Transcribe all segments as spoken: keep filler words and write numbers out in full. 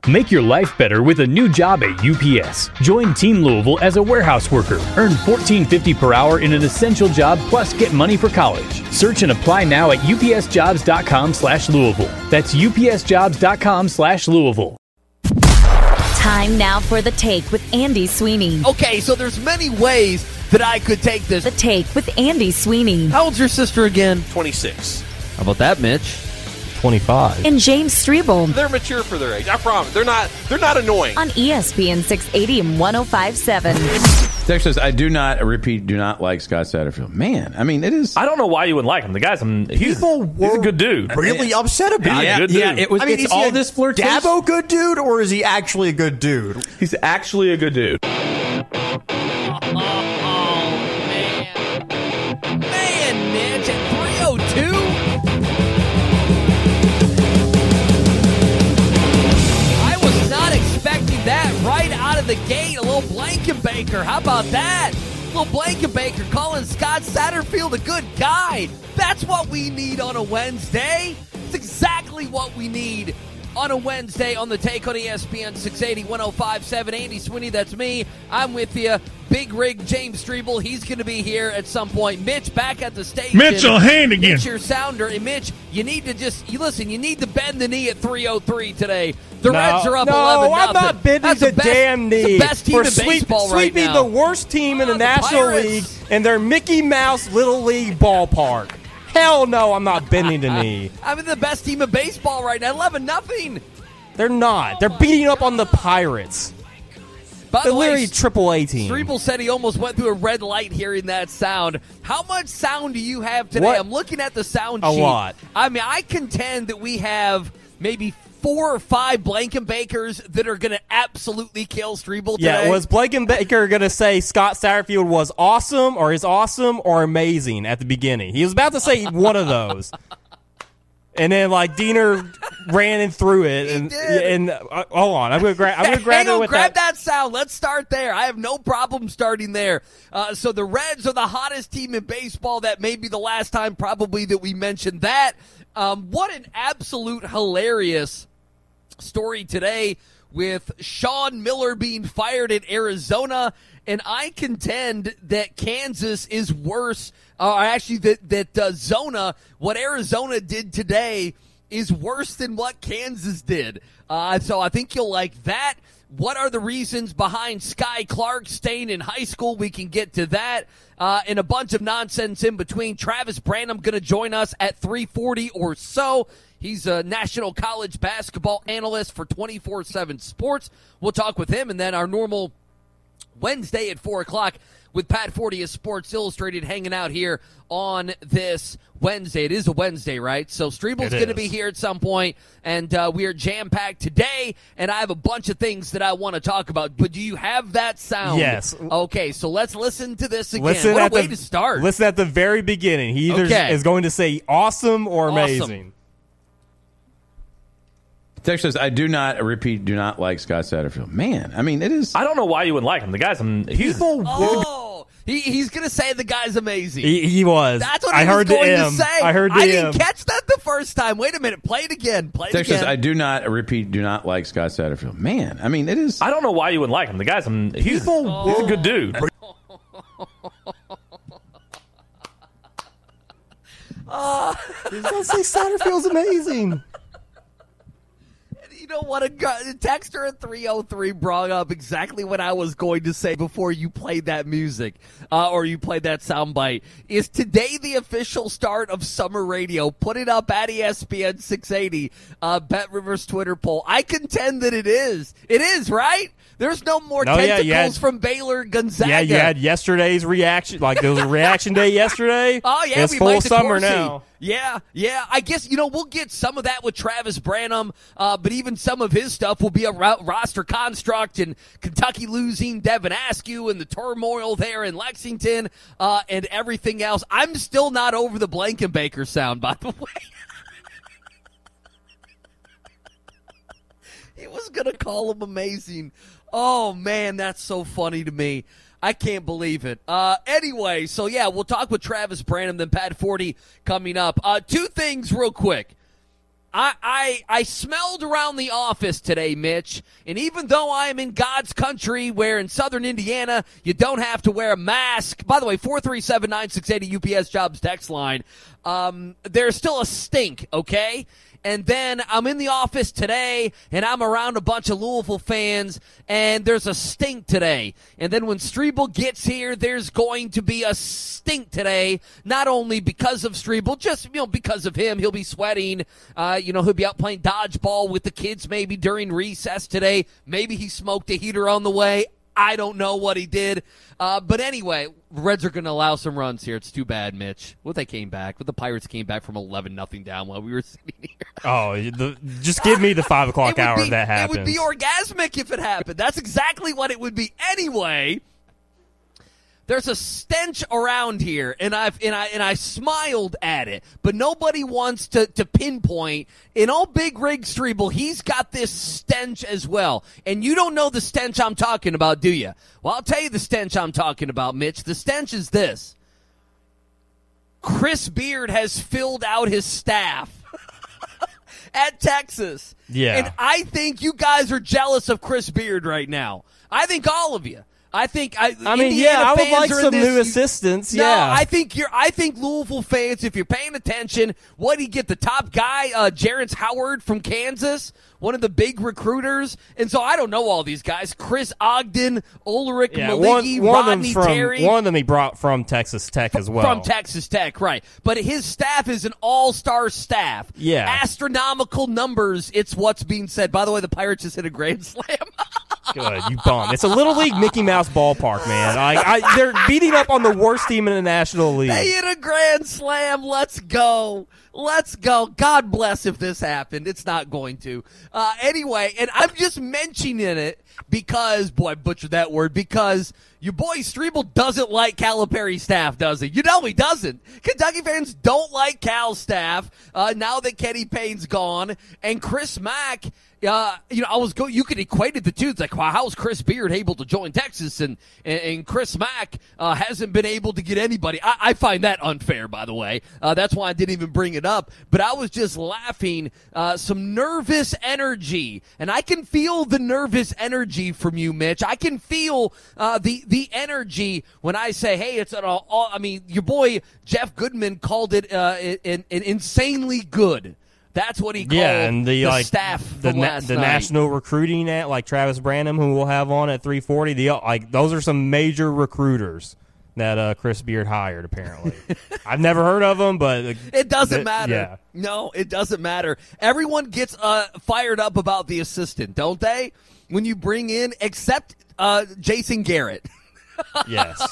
Make your life better with a new job at U P S. Join Team Louisville as a warehouse worker. Earn fourteen fifty per hour in an essential job, plus get money for college. Search and apply now at upsjobs.com slash Louisville. That's upsjobs.com slash Louisville. Time now for The Take with Andy Sweeney. Okay, so there's many ways that I could take this. The Take with Andy Sweeney. How old's your sister again? twenty-six. How about that, Mitch? twenty-five. And James Strebel. They're mature for their age. I promise. They're not They're not annoying. On E S P N six eighty and one oh five point seven. Text says, I do not, repeat, do not like Scott Satterfield. Man, I mean, it is. I don't know why you wouldn't like him. The guy's, um, he's, People he's a good dude. really upset about He's it. a good yeah, dude. it was. I mean, it's is he all a this flirtation. Dabo good dude, or is he actually a good dude? He's actually a good dude. Man, Mitch, at three oh two? I was not expecting that right out of the gate. A little Blankenbaker. How about that? A little Blankenbaker calling Scott Satterfield a good guy. That's what we need on a Wednesday. It's exactly what we need on a Wednesday on The Take on E S P N six eighty, one oh five point seven. Andy Sweeney, that's me. I'm with you. Big Rig James Strebel, he's going to be here at some point. Mitch back at the station. Mitchell Hannigan. Mitch, your sounder. And Mitch, you need to just, you listen, you need to bend the knee at three oh three today. The No, Reds are up no, eleven nothing. I'm not bending That's the, the best, damn knee. The best team We're in sweep, baseball right sweeping now. the worst team in Oh, the the National Pirates. League in their Mickey Mouse Little League ballpark. Hell no, I'm not bending the knee. I'm in the best team of baseball right now. eleven nothing. They're not. They're beating up on the Pirates. By They're the way, literally triple A team. Strebel said he almost went through a red light hearing that sound. How much sound do you have today? What? I'm looking at the sound A sheet. lot. I mean, I contend that we have maybe four or five Blankenbakers that are going to absolutely kill Strebel today. Yeah, was Blankenbaker going to say Scott Satterfield was awesome or is awesome or amazing at the beginning? He was about to say one of those. And then, like, Diener ran and threw it. And, and uh, hold on. I'm going to grab I'm gonna grab Hang it on, with grab that. that sound. Let's start there. I have no problem starting there. Uh, so the Reds are the hottest team in baseball. That may be the last time probably that we mentioned that. Um, what an absolute hilarious story today with Sean Miller being fired in Arizona. And I contend that Kansas is worse. Uh, actually, that, that uh, Zona, what Arizona did today is worse than what Kansas did. Uh, so I think you'll like that. What are the reasons behind Sky Clark staying in high school? We can get to that. Uh, and a bunch of nonsense in between. Travis Branham going to join us at three forty or so. He's a national college basketball analyst for twenty-four seven Sports. We'll talk with him, and then our normal Wednesday at four o'clock with Pat Forty of Sports Illustrated hanging out here on this Wednesday. It is a Wednesday, right? So Strebel's going to be here at some point, and uh, we are jam-packed today, and I have a bunch of things that I want to talk about. But do you have that sound? Yes. Okay, so let's listen to this again. Listen what a at way the, to start. Listen at the very beginning. He either Okay. is going to say awesome or Awesome. amazing. Text says, I do not, repeat, do not like Scott Satterfield. Man, I mean, it is. I don't know why you wouldn't like him. The guy's, um, he's, People Oh, he, he's going to say the guy's amazing. He, he was. That's what I he heard was going the to M. say. I heard the I M. didn't catch that the first time. Wait a minute. Play it again. Play it Text again. says, I do not, repeat, do not like Scott Satterfield. Man, I mean, it is. I don't know why you wouldn't like him. The guy's, um, he's, People- he's a good dude. He's going to say Satterfield's amazing. You know what? A gu- a texter at three oh three brought up exactly what I was going to say before you played that music uh, or you played that soundbite. Is today the official start of summer radio? Put it up at E S P N six eighty, uh, Bet Rivers Twitter poll. I contend that it is. It is, right? There's no more No, yeah, tentacles you had- from Baylor Gonzaga. Yeah, you had yesterday's reaction. Like, there was a reaction day yesterday. Oh, yeah, It's we full might the summer Corsi. now. Yeah, yeah. I guess, you know, we'll get some of that with Travis Branham, uh, but even some of his stuff will be a ro- roster construct and Kentucky losing Devin Askew and the turmoil there in Lexington uh, and everything else. I'm still not over the Blankenbaker sound, by the way. He was going to call him amazing. Oh, man, that's so funny to me. I can't believe it. Uh, anyway, so yeah, we'll talk with Travis Branham, then Pat Forty coming up. Uh, two things real quick. I, I I smelled around the office today, Mitch, and even though I am in God's country where in southern Indiana you don't have to wear a mask, by the way, four three seven, nine six eight zero U P S Jobs text line, um, there's still a stink, okay? And then I'm in the office today, and I'm around a bunch of Louisville fans, and there's a stink today. And then when Strebel gets here, there's going to be a stink today, not only because of Strebel, just, you know, because of him. He'll be sweating. Uh, you know, he'll be out playing dodgeball with the kids maybe during recess today. Maybe he smoked a heater on the way. I don't know what he did. Uh, but anyway, Reds are going to allow some runs here. It's too bad, Mitch. Well, they came back. But the Pirates came back from eleven nothing down while we were sitting here. Oh, the, just give me the five o'clock hour be, if that happens. It would be orgasmic if it happened. That's exactly what it would be. Anyway, there's a stench around here, and I've and I and I smiled at it, but nobody wants to, to pinpoint. In old Big Rig Strebel, he's got this stench as well, and you don't know the stench I'm talking about, do you? Well, I'll tell you the stench I'm talking about, Mitch. The stench is this: Chris Beard has filled out his staff at Texas, yeah, and I think you guys are jealous of Chris Beard right now. I think all of you. I think I. I mean, Indiana yeah, I would fans like are in some this- new assistants. No, yeah, I think you're. I think Louisville fans, if you're paying attention, what did he get? The top guy, uh, Jarrence Howard from Kansas, one of the big recruiters. And so I don't know all these guys. Chris Ogden, Ulrich yeah, Maligi, one, one Rodney of them from Terry. one of them he brought from Texas Tech as well. From Texas Tech, right. But his staff is an all-star staff. Yeah. Astronomical numbers, it's what's being said. By the way, the Pirates just hit a grand slam. Good, you bum. It's a Little League Mickey Mouse ballpark, man. Like, I, they're beating up on the worst team in the National League. They hit a grand slam. Let's go. Let's go. God bless if this happened. It's not going to. Uh, anyway, and I'm just mentioning it because, boy, I butchered that word, because your boy Strebel doesn't like Calipari's staff, does he? You know he doesn't. Kentucky fans don't like Cal's staff uh, now that Kenny Payne's gone. And Chris Mack, uh, you know, I was go. You could equate it the two. It's like, wow, how's Chris Beard able to join Texas, and and, and Chris Mack uh, hasn't been able to get anybody? I, I find that unfair, by the way. Uh, that's why I didn't even bring it up. But I was just laughing. Uh, some nervous energy, and I can feel the nervous energy from you, Mitch. I can feel uh, the the energy when I say, hey, it's an all. all I mean, your boy Jeff Goodman called it uh, an, an insanely good. That's what he called yeah, and the, the like, staff the from na- last the night. national recruiting at like Travis Branham, who we'll have on at three forty. The like those are some major recruiters that uh, Chris Beard hired. Apparently, I've never heard of them, but uh, It doesn't th- matter. Yeah. No, it doesn't matter. Everyone gets uh, fired up about the assistant, don't they? When you bring in, except uh, Jason Garrett. Yes.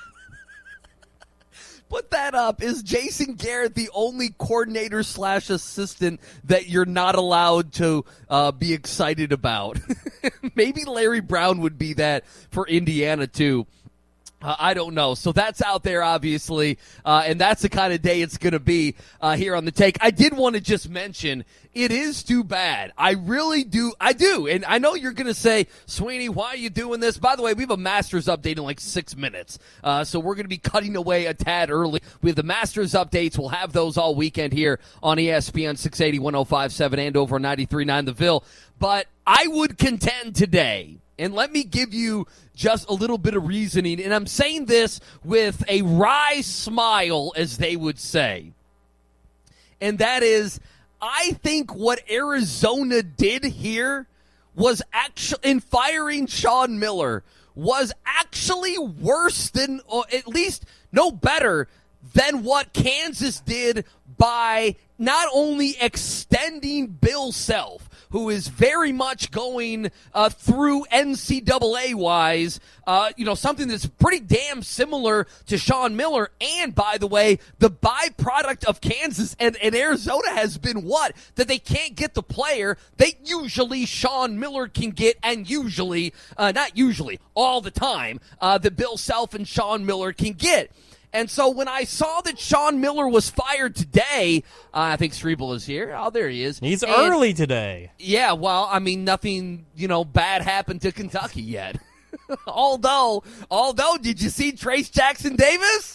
Put that up. Is Jason Garrett the only coordinator slash assistant that you're not allowed to uh, be excited about? Maybe Larry Brown would be that for Indiana, too. Uh, I don't know. So that's out there, obviously, uh, and that's the kind of day it's going to be uh, here on The Take. I did want to just mention, it is too bad. I really do. I do. And I know you're going to say, Sweeney, why are you doing this? By the way, we have a Masters update in like six minutes. Uh, so we're going to be cutting away a tad early. We have the Masters updates. We'll have those all weekend here on E S P N six eighty, one oh five point seven and over ninety-three point nine The Ville. But I would contend today, and let me give you just a little bit of reasoning, and I'm saying this with a wry smile, as they would say. And that is, I think what Arizona did here was actually, in firing Sean Miller, was actually worse than, or at least no better than what Kansas did by not only extending Bill Self, who is very much going uh, through N C double A-wise, uh, you know, something that's pretty damn similar to Sean Miller. And, by the way, the byproduct of Kansas and, and Arizona has been what? That they can't get the player that usually Sean Miller can get, and usually, uh, not usually, all the time, uh, that Bill Self and Sean Miller can get. And so when I saw that Sean Miller was fired today, uh, I think Strebel is here. Oh, there he is. He's And, early today. Yeah, well, I mean, nothing, you know, bad happened to Kentucky yet. although, although, did you see Trace Jackson Davis?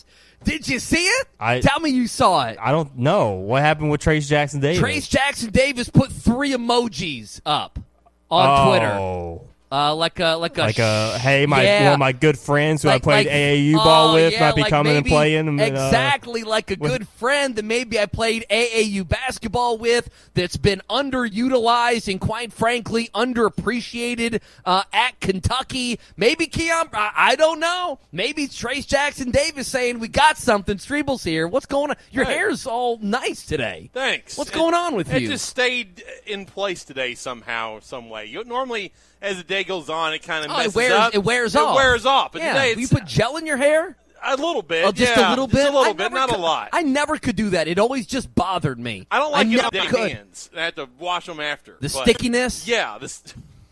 Did you see it? I- Tell me you saw it. I don't know what happened with Trace Jackson Davis. Trace Jackson Davis put three emojis up on oh. Twitter. Uh, like a like a Like a hey, my yeah. one of my good friends who Like- I played like- A A U ball oh, with yeah, might be like coming and maybe- playing. and, uh, Exactly, like a with- good friend that maybe I played A A U basketball with that's been underutilized and quite frankly underappreciated uh, at Kentucky. Maybe Keon, I, I don't know. Maybe it's Trace Jackson Davis saying we got something. Strebel's here. What's going on? Your Hey. hair's all nice today. Thanks. What's It- going on with it you? It just stayed in place today somehow, some way. You, normally, as the day goes on, it kind of Oh, messes it wears, up. it wears it off. It wears off. But yeah. today, Will you it's put gel in your hair? a little bit. Oh, just yeah, a little bit. Just a little I bit, never not could- a lot. I never could do that. It always just bothered me. I don't like I getting never dirty could. hands. I have to wash them after. The but- stickiness. Yeah. This.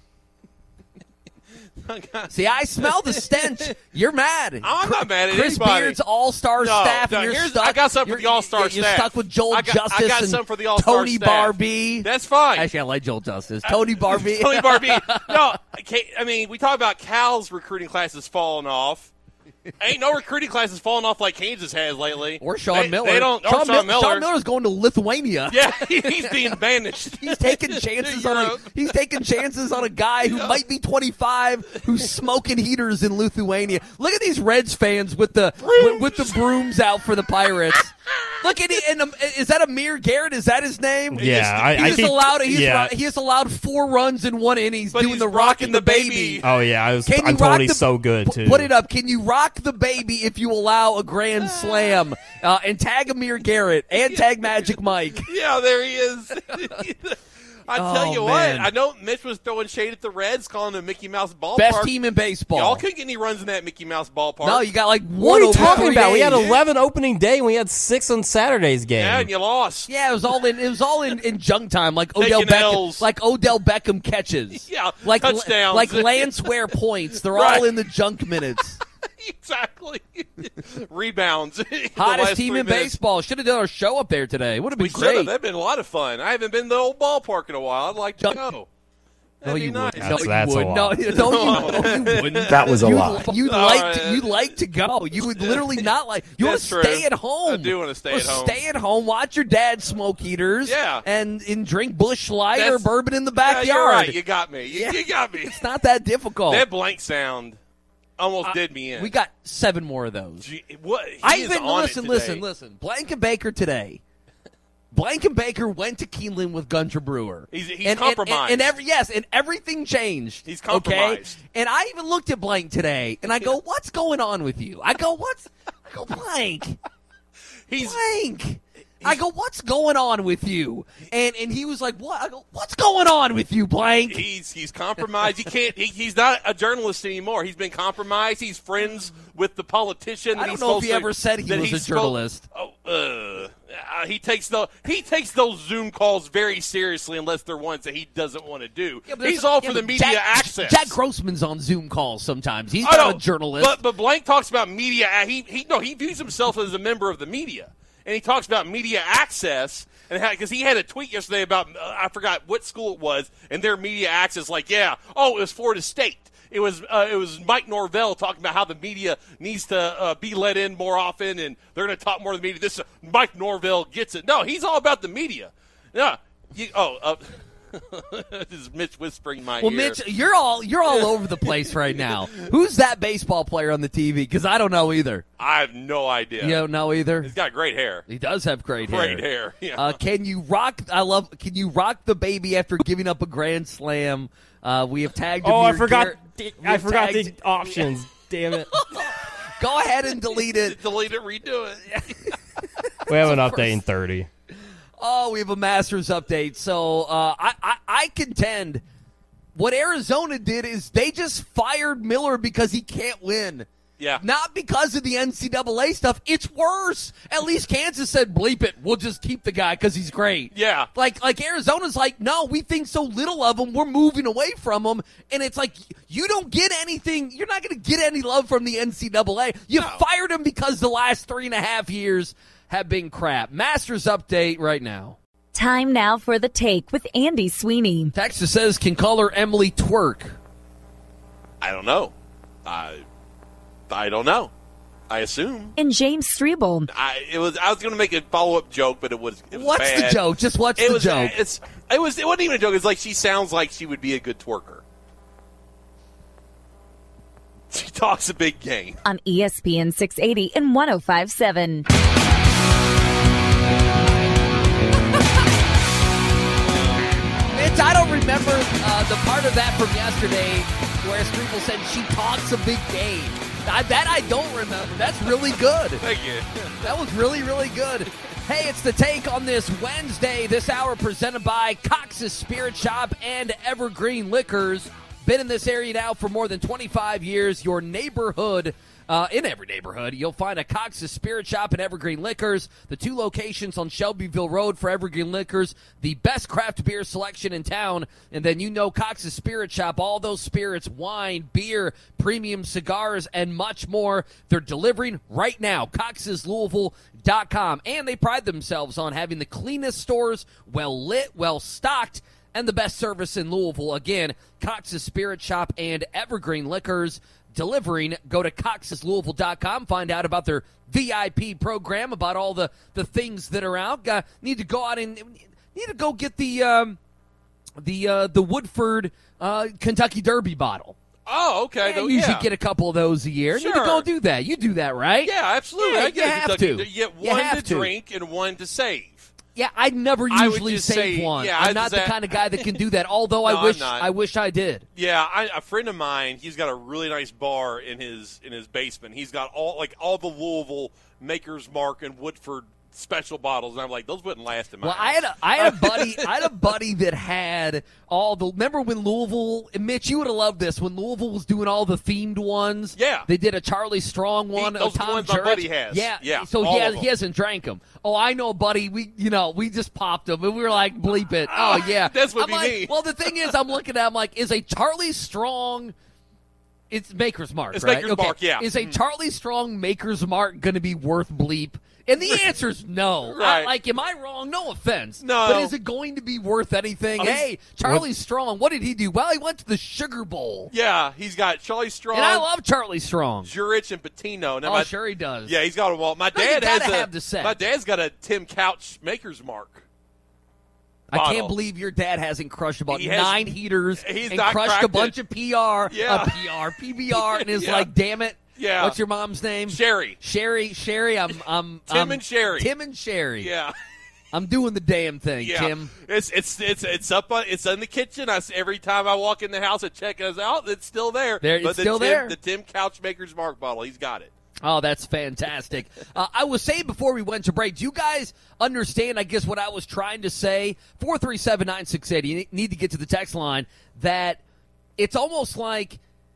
See, I smell the stench. You're mad. I'm not mad at Chris anybody. Beard's all-star No, staff, no, and you're here's- stuck. I got something for you're- the all-star You're staff. stuck with Joel I got- I Justice got and something for the all-star Tony staff. Barbie. That's fine. Actually, I like Joel Justice. Tony Barbie. Tony Barbie. No, okay, I mean, we talk about Cal's recruiting classes falling off. Ain't no recruiting classes falling off like Kansas has lately. Or Sean They- Miller. They don't. Or Sean, Sean Mil- Miller. Sean Miller's going to Lithuania. Yeah, he's being banished. He's taking chances on a Europe. he's taking chances on a guy who might be twenty-five who's smoking heaters in Lithuania. Look at these Reds fans with the with, with the brooms out for the Pirates. Look at it. And um, is that Amir Garrett? Is that his name? Yeah, I, I He's think. allowed. He's yeah. ru- he has allowed four runs in one inning. He's But doing he's the rock and the rocking the baby. baby. Oh yeah, I was. Can you I'm rock totally the- so good pu- too. Put it up. Can you rock the baby if you allow a grand slam uh, and tag Amir Garrett and tag Magic Mike? Yeah, there he is. I Oh, tell you man. what, I know Mitch was throwing shade at the Reds, calling them Mickey Mouse ballpark. Best team in baseball. Y'all couldn't get any runs in that Mickey Mouse ballpark. No, you got like one. What are you over talking three about? We had days. eleven opening day, and we had six on Saturday's game. Yeah, and you lost. Yeah, it was all in. It was all in, in junk time, like Odell Taking Beckham, L's. like Odell Beckham catches. Yeah, like touchdowns. like Lance Ware points. They're all Right. in the junk minutes. Exactly. Rebounds. The Hottest last team three in minutes. baseball. Should have done our show up there today. Would have been We should have. great. That'd been a lot of fun. I haven't been to the old ballpark in a while. I'd like to Don't- go. No, That'd be you nice. wouldn't. No, That's- you that's a wouldn't. lot. No, no, you, no, you wouldn't. That was a you'd, lot. You'd All like right. to. You'd like to go. You would literally not like. You want That's to true. stay at home. I do wanna stay Well, at home. Stay at home. Watch your dad smoke heaters. Yeah. And and drink Busch Light or That's- bourbon in the Yeah, backyard. you're right. You got me. You, Yeah. you got me. It's not that difficult. That blank sound almost did me in. We got seven more of those. Gee, what? He I is even on it listen, today. listen, listen. Blankenbaker today. Blankenbaker went to Keeneland with Gunter Brewer. He's- he's and, and- compromised. And, and every yes, and everything changed. He's Okay? compromised. And I even looked at Blank today, and I go, "What's going on with you?" I go, "What's?" I go, "Blank, He's Blank." I go, "What's going on with you?" And and he was like, "What?" I go, "What's going on with you, Blank?" he's he's compromised. He can't. He, he's not a journalist anymore. He's been compromised. He's friends with the politician. I that don't he's know if he supposed to- ever said he that was he's a supposed- journalist. Oh, uh, uh, he takes the he takes those Zoom calls very seriously, unless they're ones that he doesn't want to do. Yeah, but there's- he's all yeah, for the but media Jack, access. Jack Grossman's on Zoom calls sometimes. He's I not know, a journalist. But but Blank talks about media. He he no he views himself as a member of the media, and he talks about media access. And because he had a tweet yesterday about uh, I forgot what school it was, and their media access, like yeah, oh it was Florida State. It was uh, it was Mike Norvell talking about how the media needs to uh, be let in more often, and they're going to talk more to the media. This uh, Mike Norvell gets it. No, he's all about the media. Yeah. You, oh, uh, this is Mitch whispering in my Well, ear. Mitch, you're all you're all over the place right now. Who's that baseball player on the T V? Because I don't know either. I have no idea. You don't know either. He's got great hair. He does have great hair. Great hair. Yeah. Uh, can you rock? I love. Can you rock the baby after giving up a grand slam? Uh, we have tagged. Oh, I Amir forgot. Garrett. the- We I have forgot tagged- the options. Damn it. Go ahead and delete it. Delete it, redo it. We have an update in thirty. Oh, we have a Masters update. So uh, I, I I contend what Arizona did is they just fired Miller because he can't win. Yeah. Not because of the N C double A stuff. It's worse. At least Kansas said, bleep it. We'll just keep the guy because he's great. Yeah. Like, like Arizona's like, no, we think so little of him. We're moving away from him. And it's like, you don't get anything. You're not going to get any love from the N C double A. You No. fired him because the last three and a half years have been crap. Masters update right now. Time now for the take with Andy Sweeney. Texas says, can caller Emily twerk. I don't know. I I don't know. I assume. And James Strebel. I it was. I was going to make a follow up joke, but it was. It was What's bad. the joke? Just what's it the was, joke? It's. It was. It wasn't even a joke. It's like she sounds like she would be a good twerker. She talks a big game. On E S P N six eighty and one oh five point seven. Mitch, I don't remember uh, the part of that from yesterday where Strebel said she talks a big game. I, that I don't remember. That's really good. Thank you. That was really, really good. Hey, it's the Take on this Wednesday. This hour presented by Cox's Spirit Shop and Evergreen Liquors. Been in this area now for more than twenty-five years. Your neighborhood, uh, in every neighborhood, you'll find a Cox's Spirit Shop and Evergreen Liquors. The two locations on Shelbyville Road for Evergreen Liquors, the best craft beer selection in town. And then you know Cox's Spirit Shop, all those spirits, wine, beer, premium cigars, and much more. They're delivering right now. Cox's Louisville dot com. And they pride themselves on having the cleanest stores, well lit, well stocked, and the best service in Louisville. Again, Cox's Spirit Shop and Evergreen Liquors delivering. Go to Cox's Louisville dot com. Find out about their V I P program, about all the, the things that are out. Uh, need to go out and need to go get the um, the uh, the Woodford uh, Kentucky Derby bottle. Oh, okay. Yeah, Though, you usually yeah. get a couple of those a year. Sure. Need to go do that. You do that, right? Yeah, absolutely. Yeah, I you get a have Kentucky- to. You get You one have to to. drink and one to save. Yeah, I never I would usually just save say- one. yeah, I'm I'd not the say- kind of guy that can do that. Although No, I I'm wish not. I wish I did. Yeah, I, a friend of mine, he's got a really nice bar in his in his basement. He's got all like all the Louisville Maker's Mark and Woodford special bottles, and I'm like, those wouldn't last in my Well, house. I had a, I had a buddy I had a buddy that had all the. Remember when Louisville? Mitch, you would have loved this when Louisville was doing all the themed ones. Yeah. they did a Charlie Strong one. those of are the Tom ones my Jurich. buddy has. Yeah, Yeah, So all he of has, them. he hasn't drank them. Oh, I know, buddy. We you know we just popped them and we were like, bleep it. Oh yeah, That's what I'm be like, me. Well, the thing is, I'm looking at. I'm like, is a Charlie Strong? It's Maker's Mark, It's right? Maker's Okay. Mark, yeah. Is a Charlie Strong Maker's Mark going to be worth bleep? And the answer's no. Right. I, like, am I wrong? No offense. No. But is it going to be worth anything? Oh, he's- Hey, Charlie Strong, what did he do? Well, he went to the Sugar Bowl. Yeah, he's got Charlie Strong, And I love Charlie Strong. Jurich, and Patino. Now, Oh, my, sure he does. Yeah, he's got them all. My No, you dad has gotta a, have the set. My dad's got a Tim Couch Maker's Mark. I can't bottle. believe your dad hasn't crushed about He has- nine heaters he's and not crushed a cracked bunch it. of P R, Yeah. a P R, P B R, and is Yeah. like, damn it. Yeah. What's your mom's name? Sherry. Sherry. Sherry. I'm. I'm. Tim I'm- and Sherry. Tim and Sherry. Yeah. I'm doing the damn thing, Yeah, Tim. it's it's it's it's up on it's in the kitchen. I s- every time I walk in the house and check us out, it's still there. There- but it's the still Tim, there. The Tim Couch Maker's Mark bottle, he's got it. Oh, that's fantastic. Uh, I was saying before we went to break, do you guys understand, I guess, what I was trying to say? four three seven, nine six eight, you need to get to the text line, that it's almost like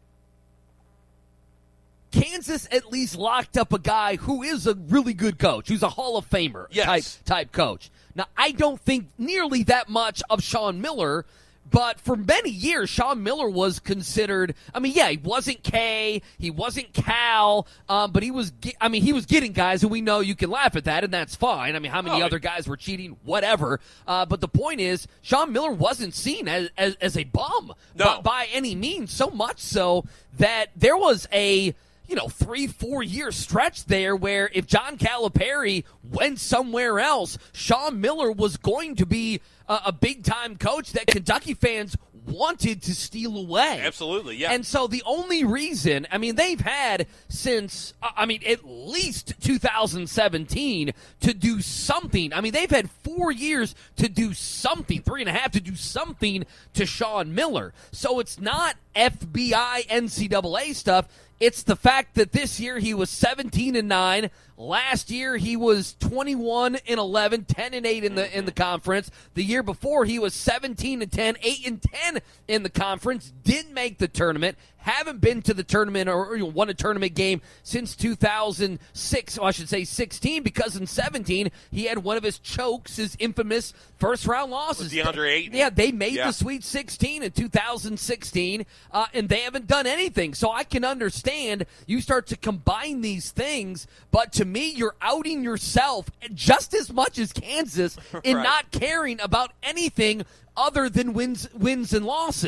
Kansas at least locked up a guy who is a really good coach, who's a Hall of Famer Yes. type, type coach. Now, I don't think nearly that much of Sean Miller. But for many years, Sean Miller was considered. I mean, yeah, he wasn't K, he wasn't Cal, um, but he was. Ge- I mean, he was getting guys, and we know you can laugh at that, and that's fine. I mean, how many Oh, other guys were cheating? Whatever. Uh, but the point is, Sean Miller wasn't seen as as, as a bum No. by, by any means. So much so that there was a. You know, three, four year stretch there where if John Calipari went somewhere else, Sean Miller was going to be a, a big time coach that Kentucky fans wanted to steal away. Absolutely, yeah. And so the only reason, I mean, they've had since, I mean, at least two thousand seventeen to do something. I mean, they've had four years to do something, three and a half to do something to Sean Miller. So it's not F B I, N C double A stuff. It's the fact that this year he was seventeen and nine. Last year he was twenty-one and eleven, ten and eight in the in the conference. The year before he was seventeen and ten, eight and ten in the conference. Didn't make the tournament. Haven't been to the tournament or, or won a tournament game since two thousand six. Or I should say sixteen, because in seventeen he had one of his chokes, his infamous first round losses. With DeAndre Ayton. Yeah, they made Yeah. the Sweet sixteen in two thousand sixteen, uh, and they haven't done anything. So I can understand you start to combine these things, but to me, you're outing yourself just as much as Kansas in Right. not caring about anything other than wins, wins and losses.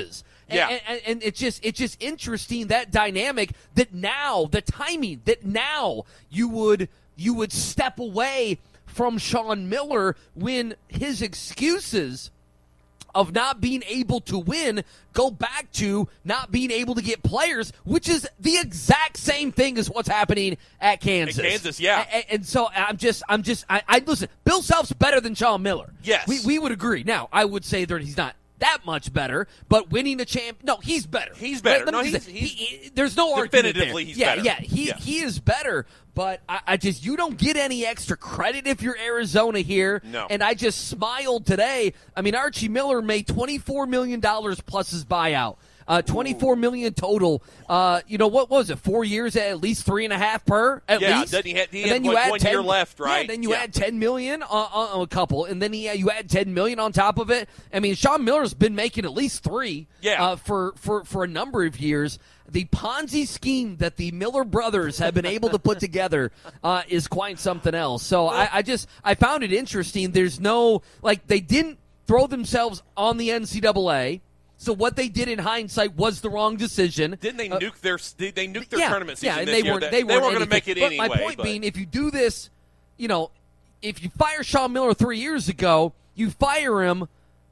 And, Yeah. and, and, and it's just it's just interesting, that dynamic, that now the timing that now you would you would step away from Sean Miller when his excuses of not being able to win go back to not being able to get players, which is the exact same thing as what's happening at Kansas. At Kansas, yeah. And, and so I'm just, I'm just, I, I listen. Bill Self's better than Sean Miller. Yes, we we would agree. Now, I would say that he's not that much better, but winning a champ, no, he's better. He's better. Let me No, just he's- say, he's- he- he- there's no argument there. definitively he's yeah, better. Yeah, he Yeah. he is better. But I, I just, you don't get any extra credit if you're Arizona here. No. And I just smiled today. I mean, Archie Miller made twenty-four million dollars plus his buyout. Uh, twenty-four million total. Uh, you know what was it? Four years at at least three and a half per. At Yeah, least. then he had- he And had then you like add one ten year left, right? Yeah, then you Yeah. add ten million on, on a couple, and then he, you add ten million on top of it. I mean, Sean Miller's been making at least three. Yeah. Uh, for for for a number of years. The Ponzi scheme that the Miller brothers have been able to put together uh, is quite something else. So I, I just I found it interesting. There's no like they didn't throw themselves on the N C double A. So what they did in hindsight was the wrong decision. Didn't they Uh, nuke their they, they nuked their yeah, tournament season yeah, and this they year? weren't That- they weren't, going to anything. make it but anyway. My point but- being, if you do this, you know, if you fire Sean Miller three years ago, you fire him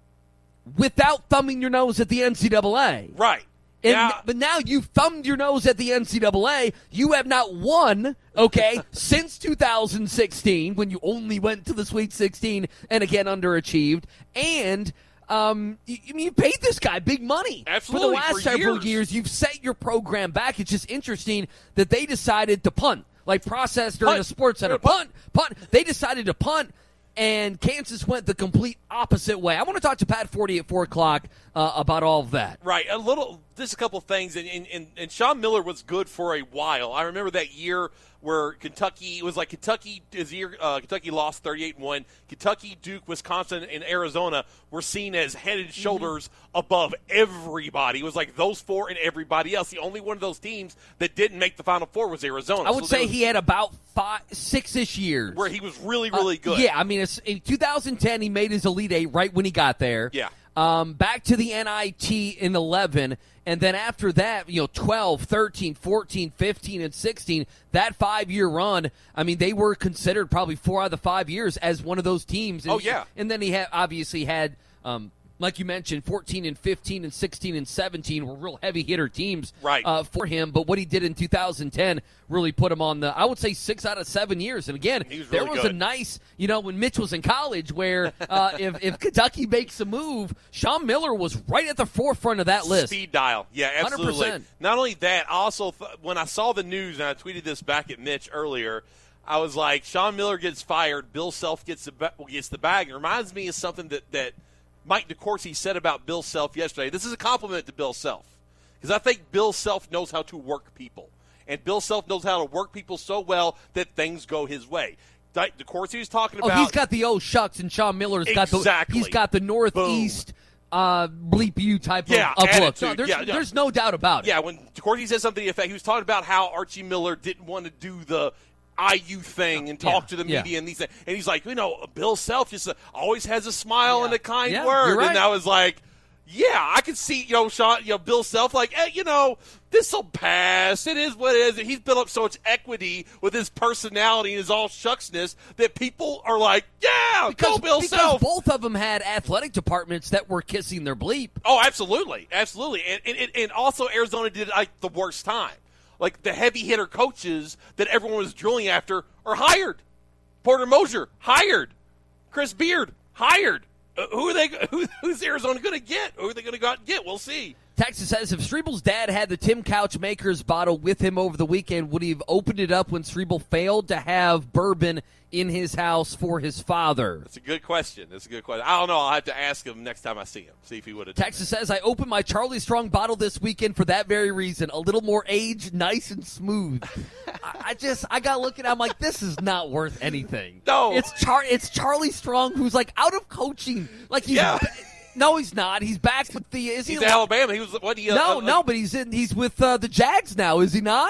without thumbing your nose at the N C double A. right. And, yeah. But now you've thumbed your nose at the N C double A. You have not won, okay, since two thousand sixteen when you only went to the Sweet sixteen and again underachieved. And um, you, I mean, you paid this guy big money Absolutely, for the last for several years. years. You've set your program back. It's just interesting that they decided to punt, like process during Punt. a sports center. Punt, punt. They decided to punt. And Kansas went the complete opposite way. I want to talk to Pat Forty at four o'clock uh, about all of that. Right, a little, just a couple of things, and, and, and Sean Miller was good for a while. I remember that year where Kentucky, it was like Kentucky, his year, uh, Kentucky lost thirty-eight and one. Kentucky, Duke, Wisconsin, and Arizona were seen as head and shoulders mm-hmm. above everybody. It was like those four and everybody else. The only one of those teams that didn't make the Final Four was Arizona. I would So say there was- he had about five, six-ish years. where he was really, really Uh, good. Yeah, I mean, it's, in two thousand ten, he made his Elite Eight right when he got there. Yeah. Um, back to the N I T in eleven, and then after that, you know, twelve, thirteen, fourteen, fifteen, and sixteen, that five-year run, I mean, they were considered probably four out of the five years as one of those teams. And, Oh, yeah. And then he had obviously had, um, like you mentioned, fourteen and fifteen and sixteen and seventeen were real heavy hitter teams Right. uh, for him. But what he did in two thousand ten really put him on the, I would say, six out of seven years. And again, He was there really was a good. nice, you know, when Mitch was in college, where uh, if, if Kentucky makes a move, Sean Miller was right at the forefront of that list. Speed dial. Yeah, absolutely. one hundred percent. Not only that, also, th- when I saw the news, and I tweeted this back at Mitch earlier, I was like, Sean Miller gets fired, Bill Self gets the, ba- gets the bag. It reminds me of something that, that Mike DeCourcy said about Bill Self yesterday. This is a compliment to Bill Self, because I think Bill Self knows how to work people. And Bill Self knows how to work people so well that things go his way. Di- DeCourcy was talking Oh, about... he's got the oh shucks, and Sean Miller's got the Exactly. he's got the northeast uh, bleep you type Yeah, of, of look. attitude. So there's, Yeah, yeah. there's no doubt about it. Yeah, when DeCourcy said something to the effect, he was talking about how Archie Miller didn't want to do the I U thing and talk Yeah, to the yeah. media and these things. And he's like, you know, Bill Self just uh, always has a smile Yeah. and a kind Yeah, word. you're right. And I was like, yeah, I could see, you know, Sean, you know, Bill Self, like, hey, you know, this will pass. It is what it is. And he's built up so much equity with his personality and his all shucksness that people are like, yeah, Because, go Bill because Self. both of them had athletic departments that were kissing their bleep. Oh, absolutely, absolutely, and and, and also Arizona did like the worst time. Like the heavy hitter coaches that everyone was drilling after are hired. Porter Moser hired. Chris Beard hired. Uh, who are they? Who, who's Arizona going to get? Who are they going to go out and get? We'll see. Texas says if Strebel's dad had the Tim Couch Maker's bottle with him over the weekend, would he have opened it up when Strebel failed to have bourbon in his house for his father? That's a good question. That's a good question. I don't know. I'll have to ask him next time I see him. See if he would have. done Texas says I opened my Charlie Strong bottle this weekend for that very reason. A little more aged, nice and smooth. I, I just I got looking. I'm like, this is not worth anything. No. it's Char. It's Charlie Strong who's like out of coaching. Like he's Yeah. no, he's not. He's back with the. Is He's he? at Alabama. He was what? He, No, uh, no, but he's in. He's with uh, the Jags now, is he not?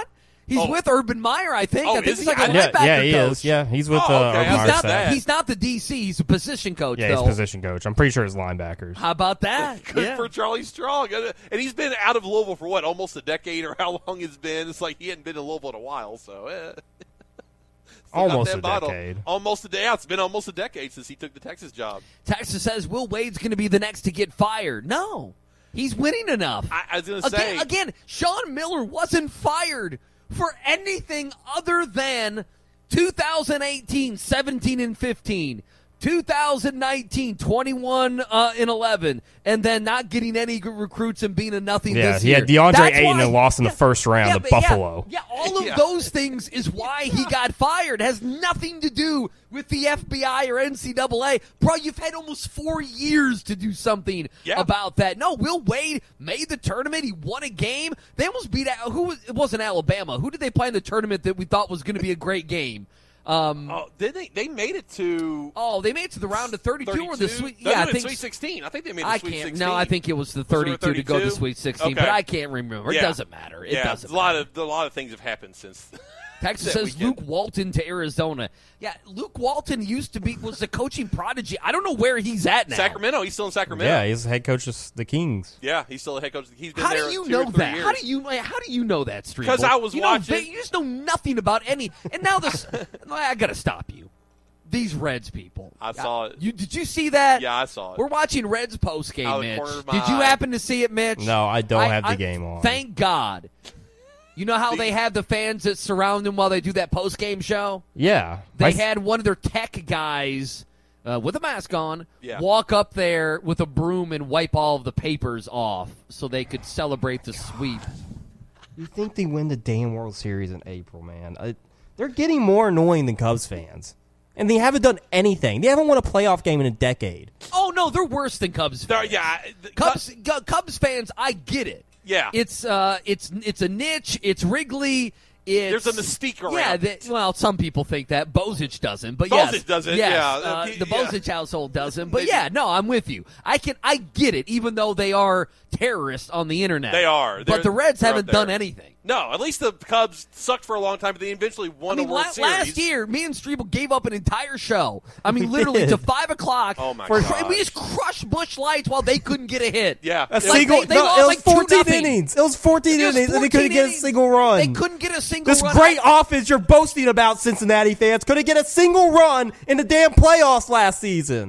He's Oh. with Urban Meyer, I think. Oh, I think is he's he? like a I- Yeah, linebacker yeah, he coach. is. Yeah, he's with Oh, uh, okay. Urban He's Meyer He's not, staff. he's not the D C. He's a position coach, Yeah, though. he's position coach. I'm pretty sure it's linebackers. How about that? Good yeah. for Charlie Strong. And he's been out of Louisville for what, almost a decade or how long it's been? It's like he hadn't been in Louisville in a while, so eh. Still got Almost that a bottle. decade. Almost a day. Yeah, it's been almost a decade since he took the Texas job. Texas says Will Wade's going to be the next to get fired. No. He's winning enough. I, I was going to say. Again, again, Sean Miller wasn't fired for anything other than two thousand eighteen, seventeen and fifteen, two thousand nineteen, twenty-one uh, and eleven, and then not getting any good recruits and being a nothing Yeah, this he year. had DeAndre That's Ayton why- and lost in the yeah, first round yeah, to but yeah, Buffalo. Yeah, all of Yeah. those things is why he got fired. Has nothing to do with the F B I or N C double A. Bro, you've had almost four years to do something Yeah. about that. No, Will Wade made the tournament. He won a game. They almost beat out. Who was, it wasn't Alabama. Who did they play in the tournament that we thought was going to be a great game? Um, Oh, did they? They made it to oh, they made it to the round of thirty-two or the thirty-two? sweet. No, Yeah, no, I it's think Sweet sixteen. I think they made the I Sweet can't. sixteen. No, I think it was the Was it thirty-two to go to thirty-two? Sweet sixteen, Okay. but I can't remember. It Yeah. doesn't matter. It yeah, doesn't. a lot matter. of a lot of things have happened since. Texas that says weekend. Luke Walton to Arizona. Yeah, Luke Walton used to be was a coaching prodigy. I don't know where he's at now. Sacramento. He's still in Sacramento. Yeah, he's head coach of the Kings. Yeah, he's still a head coach. He's been How there do you two know or three that? Years. How do you how do you know that, Street? 'Cause I was you know, watching- va- you just know nothing about any. And now this, I got to stop you. These Reds people. I saw it. You did you see that? Yeah, I saw it. We're watching Reds post game, Out of the Mitch. corner of my Did you eye. happen to see it, Mitch? No, I don't have the I- game on. Thank God. You know how The- they have the fans that surround them while they do that post game show? Yeah. They My- had one of their tech guys uh, with a mask on Yeah. walk up there with a broom and wipe all of the papers off so they could celebrate the sweep. You think they win the damn World Series in April, man? I, they're getting more annoying than Cubs fans. And they haven't done anything. They haven't won a playoff game in a decade. Oh, no, they're worse than Cubs There- fans. yeah, the- Cubs, Gu- Cubs fans, I get it. Yeah. It's uh, it's it's a niche. It's Wrigley. It's, There's a mystique around Yeah, it. that, well, some people think that. Bozich doesn't, but Bozich yes, doesn't, yes, yeah. uh, He- the yeah. Bozich household doesn't, but They- yeah, no, I'm with you. I can, I get it, even though they are terrorists on the internet. They are. They're- but the Reds they're haven't up there. done anything. No, at least the Cubs sucked for a long time, but they eventually won I mean, a World la- Series. last year, me and Strebel gave up an entire show. I mean, literally did. to five o'clock. Oh, my for, gosh. and we just crushed Busch Lights while they couldn't get a hit. Yeah. A It was- Like, single, they- they no, lost it was like two fourteen nothing. innings. It was fourteen It was innings, and they couldn't fourteen get a innings. single run. They couldn't get a single This run. great I- offense you're boasting about, Cincinnati fans, couldn't get a single run in the damn playoffs last season.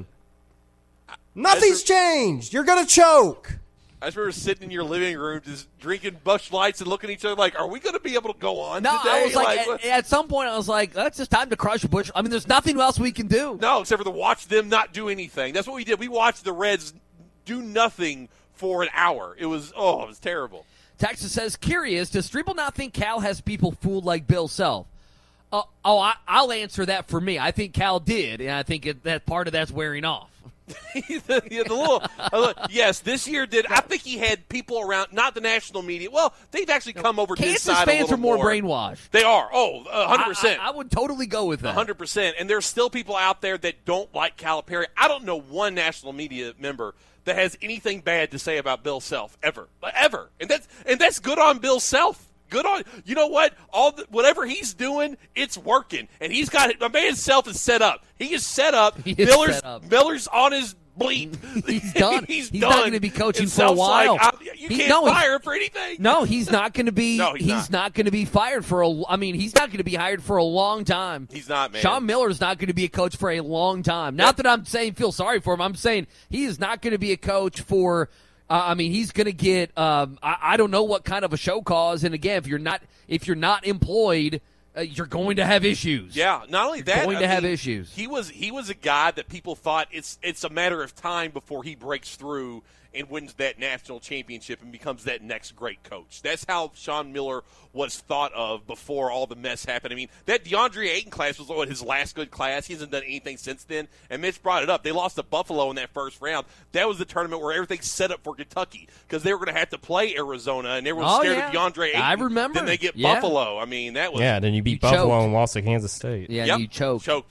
Nothing's changed. You're going to choke. I just remember sitting in your living room just drinking Busch Lights and looking at each other like, are we going to be able to go on No, today? I was like, what- at, at some point, I was like, that's just time to crush Busch. I mean, there's nothing else we can do. No, except for to watch them not do anything. That's what we did. We watched the Reds do nothing for an hour. It was, oh, it was terrible. Texas says, curious, does Strebel not think Cal has people fooled like Bill Self? Uh, oh, I, I'll answer that for me. I think Cal did, and I think it, that part of that's wearing off. the, yeah, the little, uh, yes, this year did. I think he had people around, not the national media. Well, they've actually come over to his Kansas side a fans little are more, brainwashed. They are. Oh, one hundred percent. I, I, I would totally go with that. one hundred percent. And there's still people out there that don't like Calipari. I don't know one national media member that has anything bad to say about Bill Self ever, ever. And that's and that's good on Bill Self. Good on you know what all the, whatever he's doing, it's working, and he's got my man Self is set up. He is set up. He is Miller's set up. Miller's on his bleep. He's done. he's, He's done. not gonna be coaching And for a Self's while. Like, I- you He- can't no, fire him for anything. No, he's not going to be. No, he's not, not. going to be fired for a. I mean, he's not going to be hired for a long time. He's not, man. Sean Miller's not going to be a coach for a long time. Not that I'm saying feel sorry for him. I'm saying he is not going to be a coach for. Uh, I mean, he's going to get. Um, I, I don't know what kind of a show cause. And again, if you're not if you're not employed, uh, you're going to have issues. Yeah, not only that, going I to have mean, issues. He was he was a guy that people thought it's it's a matter of time before he breaks through and wins that national championship and becomes that next great coach. That's how Sean Miller was thought of before all the mess happened. I mean, that DeAndre Ayton class was what, his last good class. He hasn't done anything since then. And Mitch brought it up. They lost to Buffalo in that first round. That was the tournament where everything's set up for Kentucky because they were going to have to play Arizona, and they were Oh, scared yeah. of DeAndre Ayton. I remember. Then they get Yeah. Buffalo. I mean, that was Yeah, then you beat You Buffalo choked. and lost to Kansas State. Yeah, Yep. you choke. Choke.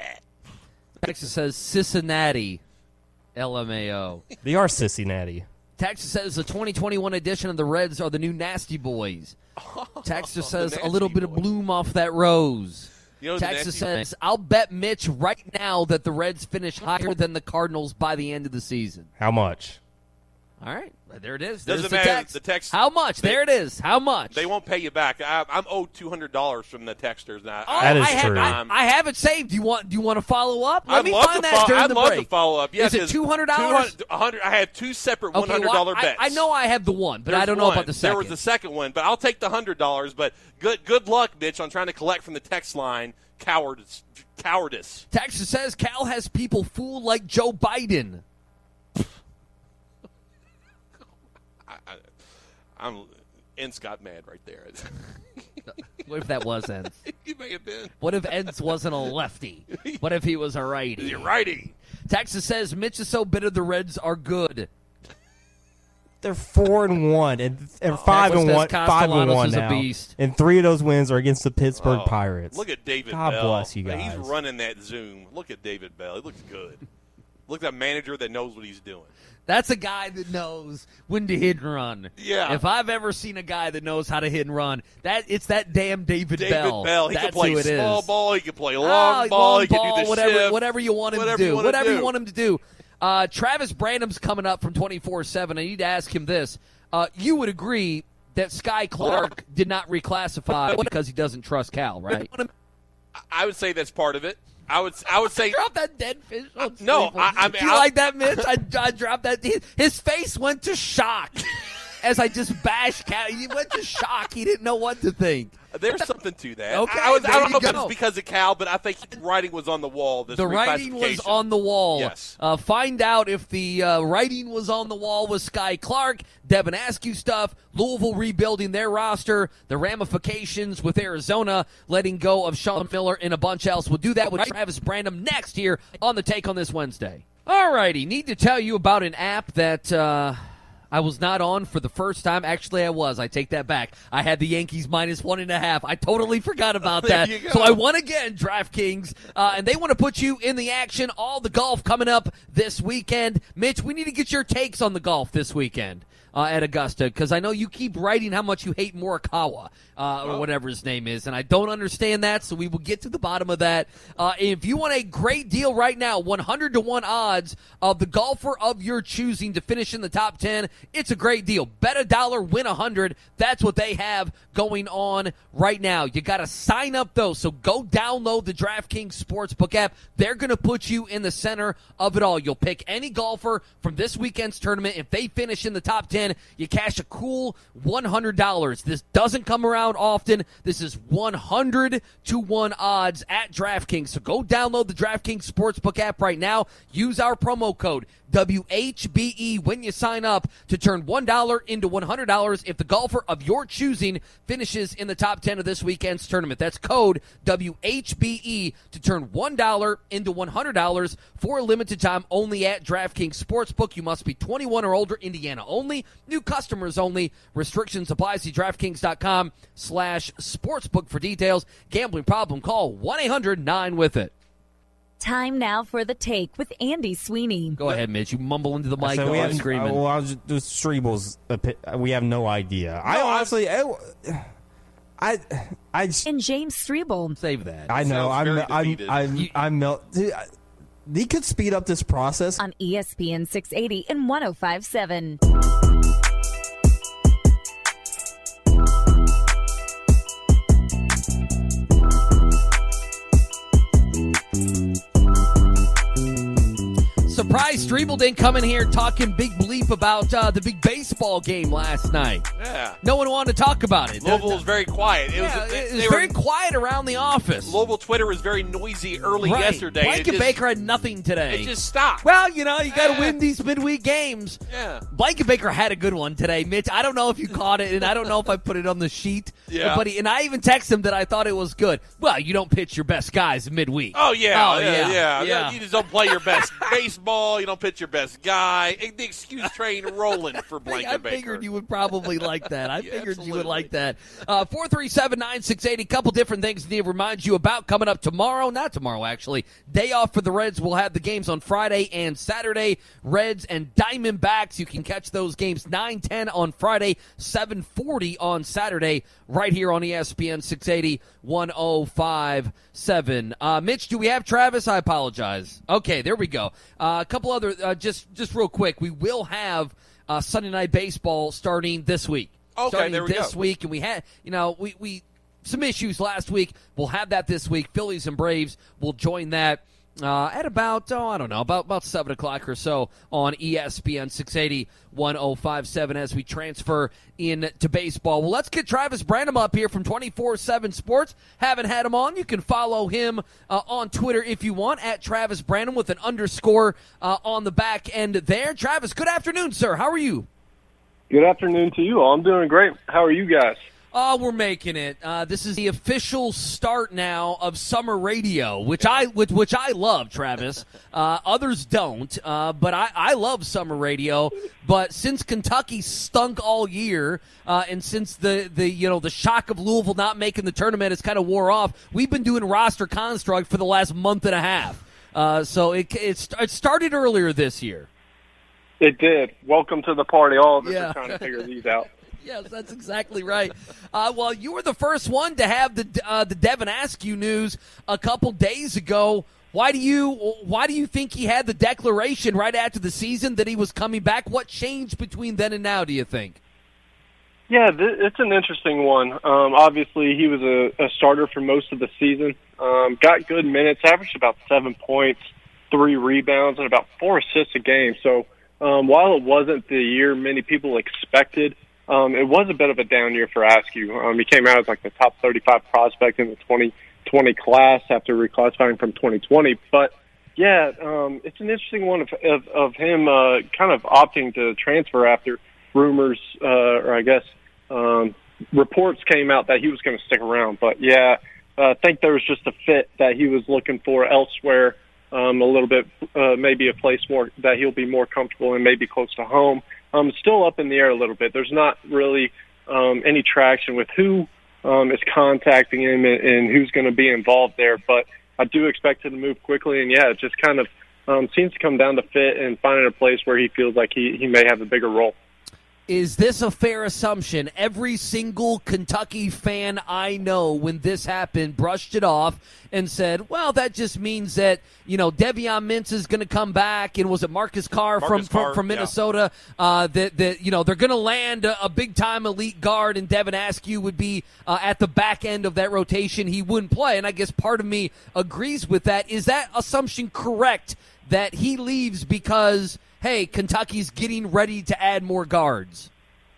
Texas says Cincinnati, L M A O. They are Cincinnati. Texas says the twenty twenty-one edition of the Reds are the new Nasty Boys. Texas says a little bit of bloom off that rose. You know, Texas Nasty says, I'll bet Mitch right now that the Reds finish higher than the Cardinals by the end of the season. How much? All right. There it is. There's Doesn't the matter. text. The text. How much? They, there it is. How much? They won't pay you back. I, I'm owed two hundred dollars from the texters now. Oh, That is I have, true. I, I have it saved. Do you want? Do you want to follow up? Let I'd me love find to that follow, during I'd the love break. to follow up. Yes, is it two hundred dollars? one hundred I had two separate Okay, one hundred dollars well, bets. I, I know I have the one, but There's I don't know one. about the second. There was the second one, but I'll take the one hundred dollars. But good good luck, Mitch, on trying to collect from the text line. Cowardice. Cowardice. Texas says Cal has people fooled like Joe Biden. I, I, I'm Ents got mad right there. What if that was Ents? He may have been. What if Ents wasn't a lefty? What if he was a righty? You're righty. Texas says Mitch is so bitter the Reds are good. They're four and one, and, and five Texas and says one, five and Castellanos one is a now. beast. And three of those wins are against the Pittsburgh Oh, Pirates. Look at David God Bell. bless you Man, guys. He's running that Zoom. Look at David Bell. He looks good. Look at that manager that knows what he's doing. That's a guy that knows when to hit and run. Yeah. If I've ever seen a guy that knows how to hit and run, that it's that damn David, David Bell. Bell. He That's can play who it small is. ball. He can play long Ah, ball. long he can ball, do the whatever, shift. whatever you want him Whatever to you do. wanna Whatever do. you want him to do. Uh, Travis Branham's coming up from twenty-four seven. I need to ask him this. Uh, you would agree that Sky Clark did not reclassify because he doesn't trust Cal, right? I would say that's part of it. I would. I would say. Drop that dead fish. On No, Sleeper. I- I mean, Do you I- like that, Mitch? I, I dropped that. His face went to shock as I just bashed Cal. He went to shock. He didn't know what to think. There's something to that. Okay, I, was, I there don't you know if go. it was because of Cal, but I think the writing was on the wall. This The writing was reclassification. on the wall. Yes. Uh, find out if the uh, writing was on the wall with Sky Clark, Devin Askew stuff, Louisville rebuilding their roster, the ramifications with Arizona letting go of Sean Miller and a bunch else. We'll do that with Travis Branham next here on The Take on this Wednesday. All righty. Need to tell you about an app that uh, I was not on for the first time. Actually, I was. I take that back. I had the Yankees minus one and a half. I totally forgot about There that. you go. So I won again, DraftKings, uh, and they want to put you in the action. All the golf coming up this weekend. Mitch, we need to get your takes on the golf this weekend uh, at Augusta, because I know you keep writing how much you hate Morikawa, uh, or whatever his name is, and I don't understand that, so we will get to the bottom of that. Uh, if you want a great deal right now, one hundred to one odds of the golfer of your choosing to finish in the top ten, it's a great deal. Bet a dollar, win a hundred. That's what they have going on right now. You got to sign up, though, so go download the DraftKings Sportsbook app. They're going to put you in the center of it all. You'll pick any golfer from this weekend's tournament. If they finish in the top ten, you cash a cool one hundred dollars. This doesn't come around often. This is one hundred to one odds at DraftKings. So go download the DraftKings Sportsbook app right now. Use our promo code W H B E when you sign up to turn one dollar into one hundred dollars if the golfer of your choosing finishes in the top ten of this weekend's tournament. That's code W H B E to turn one dollar into one hundred dollars for a limited time only at DraftKings Sportsbook. You must be twenty-one or older, Indiana only, new customers only. Restrictions apply. See DraftKings.com slash sportsbook for details. Gambling problem, call one eight hundred nine with it. Time now for The Take with Andy Sweeney. Go ahead, Mitch. You mumble into the mic So and we I'm have, screaming. uh, well, I was just, just Strebel's opi- we have no idea. I I- honestly, I, I, I, just- And James Strebel. Save that. I know. Sounds I'm, very I'm, defeated. I'm, You- I'm, mel- dude, I- They could speed up this process. On E S P N six eighty and one oh five point seven. Surprise, Strebel didn't come in here talking big bleep about uh, the big baseball game last night. Yeah. No one wanted to talk about it. Louisville was very quiet. It Yeah, was, it they was were- very quiet around the office. Louisville Twitter was very noisy early Right. yesterday. It Blanket just- Baker had nothing today. It just stopped. Well, you know, you got to Eh. win these midweek games. Yeah. Blanket Baker had a good one today, Mitch. I don't know if you caught it, and I don't know if I put it on the sheet Yeah. But he, and I even text him that I thought it was good. Well, you don't pitch your best guys midweek. Oh, yeah. Oh, yeah, yeah, yeah. yeah. You just don't play your best baseball. You don't pitch your best guy. The excuse train rolling for Blanket I Baker. figured you would probably like that. I Yeah, figured you would absolutely. like that. Uh, four three seven, nine six eight, a couple different things I need to remind you about coming up tomorrow. Not tomorrow, actually. Day off for the Reds. We'll have the games on Friday and Saturday. Reds and Diamondbacks. You can catch those games nine ten on Friday, seven forty on Saturday, right here on E S P N six eighty, one oh five seven. Uh, Mitch, do we have Travis? I apologize. Okay, there we go. Uh, a couple other, uh, just, just real quick. We will have uh, Sunday Night Baseball starting this week. Okay, starting there we this go. week, and we had, you know, we, we some issues last week. We'll have that this week. Phillies and Braves will join that uh, at about, oh, I don't know, about about seven o'clock or so on E S P N six eighty, one oh five seven as we transfer into baseball. Well, let's get Travis Branham up here from twenty-four seven Sports. Haven't had him on. You can follow him uh, on Twitter if you want, at Travis Branham with an underscore uh, on the back end there. Travis, good afternoon, sir. How are you? Good afternoon to you all. I'm doing great. How are you guys? Oh, we're making it. Uh, this is the official start now of summer radio, which I which, which I love, Travis. Uh, others don't, uh, but I, I love summer radio. But since Kentucky stunk all year, uh, and since the, the you know the shock of Louisville not making the tournament has kind of wore off, we've been doing roster construct for the last month and a half. Uh, so it, it it started earlier this year. It did. Welcome to the party. All of us Yeah. are trying to figure these out. Yes, that's exactly right. Uh, well, you were the first one to have the uh, the Devin Askew news a couple days ago. Why do you why do you think he had the declaration right after the season that he was coming back? What changed between then and now, do you think? Yeah, th- it's an interesting one. Um, obviously, he was a, a starter for most of the season. Um, got good minutes, averaged about seven points, three rebounds, and about four assists a game. So um, while it wasn't the year many people expected, Um, it was a bit of a down year for Askew. Um, he came out as like the top thirty-five prospect in the twenty twenty class after reclassifying from twenty twenty. But yeah, um, it's an interesting one of of, of him uh, kind of opting to transfer after rumors, uh, or I guess um, reports came out that he was going to stick around. But yeah, uh, I think there was just a fit that he was looking for elsewhere. Um, a little bit, uh, maybe a place more that he'll be more comfortable in, maybe close to home. Um, still up in the air a little bit. There's not really um, any traction with who um, is contacting him and, and who's going to be involved there. But I do expect him to move quickly. And, yeah, it just kind of um, seems to come down to fit and finding a place where he feels like he, he may have a bigger role. Is this a fair assumption? Every single Kentucky fan I know when this happened brushed it off and said, well, that just means that, you know, Devion Mintz is going to come back. And was it Marcus Carr Marcus from, Carr, from, from yeah. Minnesota? Uh, that, that, you know, they're going to land a, a big-time elite guard, and Devin Askew would be uh, at the back end of that rotation. He wouldn't play. And I guess part of me agrees with that. Is that assumption correct, that he leaves because – hey, Kentucky's getting ready to add more guards?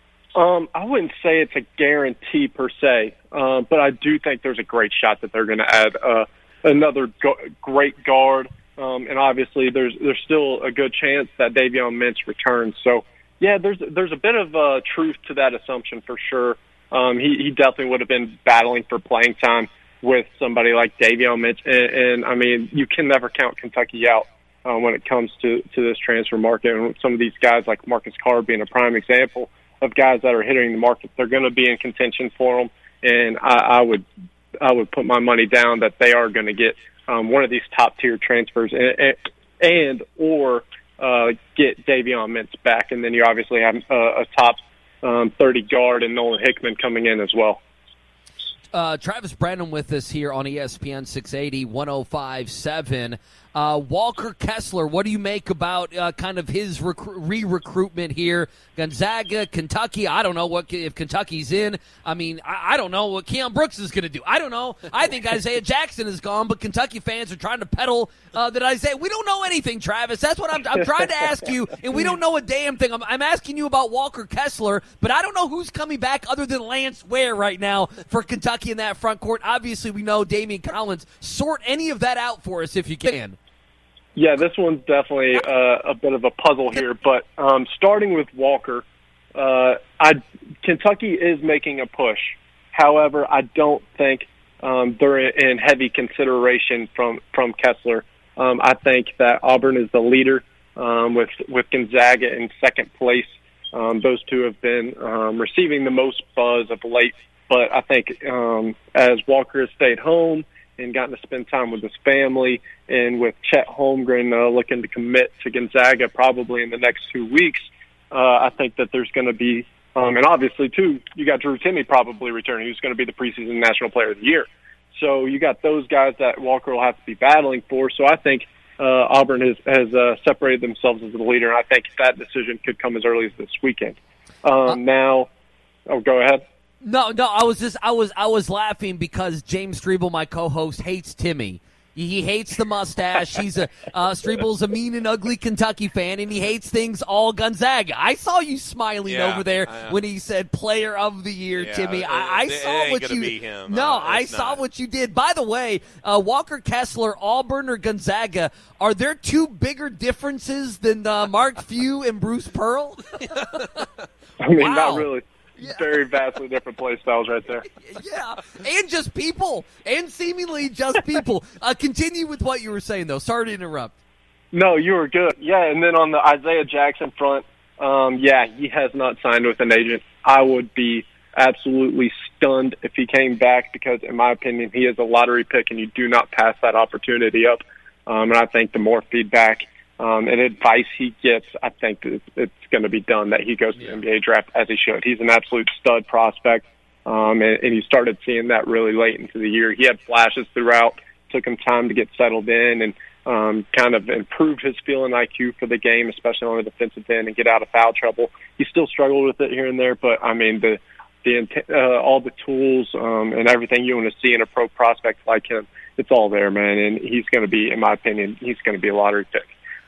Um, I wouldn't say it's a guarantee per se, uh, but I do think there's a great shot that they're going to add uh, another go- great guard, um, and obviously there's there's still a good chance that Davion Mintz returns. So, yeah, there's there's a bit of uh, truth to that assumption for sure. Um, he, he definitely would have been battling for playing time with somebody like Davion Mintz, and, and I mean, you can never count Kentucky out. Uh, when it comes to, to this transfer market, and some of these guys like Marcus Carr being a prime example of guys that are hitting the market, they're going to be in contention for them, and I, I would I would put my money down that they are going to get um, one of these top tier transfers, and, and, and or uh, get Davion Mintz back, and then you obviously have uh, a top um, thirty guard and Nolan Hickman coming in as well. Uh, Travis Branham with us here on E S P N six eighty, one oh five seven. Uh, Walker Kessler, what do you make about uh, kind of his rec- re-recruitment here? Gonzaga, Kentucky, I don't know what if Kentucky's in. I mean, I, I don't know what Keon Brooks is going to do. I don't know. I think Isaiah Jackson is gone, but Kentucky fans are trying to peddle uh, that Isaiah. We don't know anything, Travis. That's what I'm, I'm trying to ask you, and we don't know a damn thing. I'm, I'm asking you about Walker Kessler, but I don't know who's coming back other than Lance Ware right now for Kentucky in that front court. Obviously, we know Damian Collins. Sort any of that out for us if you can. Yeah, this one's definitely uh, a bit of a puzzle here, but um, starting with Walker, uh, I, Kentucky is making a push However, I don't think um, they're in heavy consideration from, from Kessler. Um, I think that Auburn is the leader um, with, with Gonzaga in second place. Um, those two have been um, receiving the most buzz of late. But I think um, as Walker has stayed home and gotten to spend time with his family, and with Chet Holmgren uh, looking to commit to Gonzaga probably in the next two weeks, uh, I think that there's going to be, um, and obviously, too, you got Drew Timme probably returning, who's going to be the preseason National Player of the Year. So you got those guys that Walker will have to be battling for. So I think uh, Auburn has, has uh, separated themselves as the leader, and I think that decision could come as early as this weekend. Um, uh, now, oh, go ahead. No, no, I was just I was I was laughing because James Strebel, my co-host, hates Timme. He hates the mustache. He's a uh, Strebel's a mean and ugly Kentucky fan, and he hates things all Gonzaga. I saw you smiling yeah, over there when he said "Player of the Year," yeah, Timme. It, I, I it, saw it what you. Be him. No, uh, I saw not. what you did. By the way, uh, Walker Kessler, Auburn or Gonzaga? Are there two bigger differences than uh, Mark Few and Bruce Pearl? I mean, wow. not really. Yeah. Very vastly different play styles right there. Yeah, and just people, and seemingly just people. Uh, continue with what you were saying, though. Sorry to interrupt. No, you were good. Yeah, and then on the Isaiah Jackson front, um, yeah, he has not signed with an agent. I would be absolutely stunned if he came back because, in my opinion, he is a lottery pick, and you do not pass that opportunity up. Um, and I think the more feedback Um, and advice he gets, I think it's, it's going to be done that he goes to the N B A draft as he should. He's an absolute stud prospect, um, and, and you started seeing that really late into the year. He had flashes throughout, took him time to get settled in and um, kind of improve his feeling I Q for the game, especially on the defensive end, and get out of foul trouble. He still struggled with it here and there, but, I mean, the the uh, all the tools um, and everything you want to see in a pro prospect like him, it's all there, man, and he's going to be, in my opinion, he's going to be a lottery pick.